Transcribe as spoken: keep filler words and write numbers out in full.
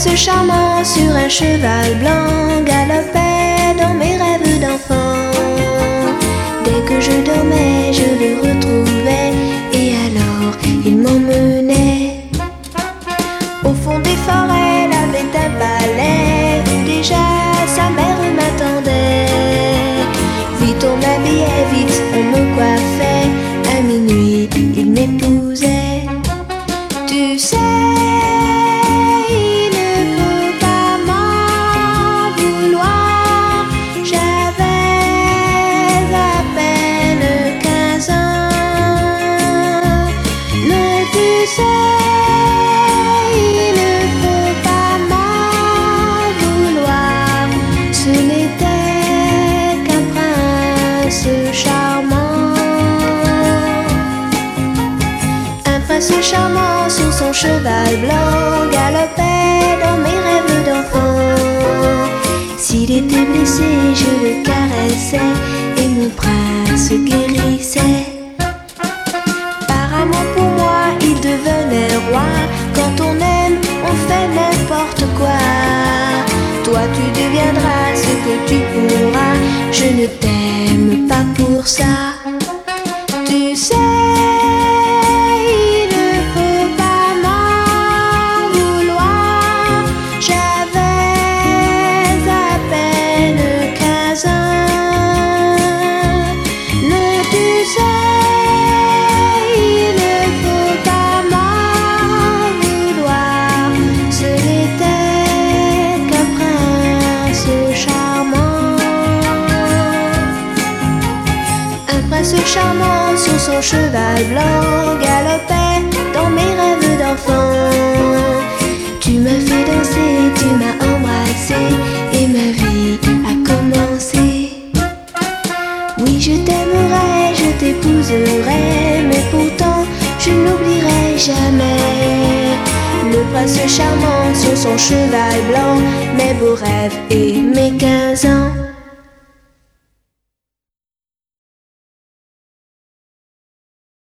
prince charmant sur un cheval blanc galopait dans mes rêves d'enfant. Dès que je dormais, je le retrouvais, et alors il m'emmenait au fond des forêts. Il avait un palais où déjà sa mère m'attendait. Vite on m'habillait, vite on me coiffait, à minuit il m'épousait. Tu sais, il ne faut pas m'en vouloir, j'avais à peine quinze ans. Non, tu sais, il ne faut pas m'en vouloir, ce n'était qu'un prince charmant. Un prince charmant sur son cheval blanc galopait dans mes rêves d'enfant. S'il était blessé, je le caressais, et mon prince guérissait. Par amour pour moi, il devenait roi. Quand on aime, on fait n'importe quoi. Toi tu deviendras ce que tu pourras, je ne t'aime pas pour ça. Tu sais, il ne faut pas m'en vouloir, j'avais à peine quinze ans. Non, tu sais, il ne faut pas m'en vouloir, ce n'était qu'un prince charmant. Un prince charmant sur son cheval blanc galopait dans mes rêves d'enfant. Tu m'as fait danser, tu m'as embrassé, et ma vie a commencé. Oui, je t'aimerai, je t'épouserai, mais pourtant je n'oublierai jamais le prince charmant sur son cheval blanc, mes beaux rêves et mes quinze ans.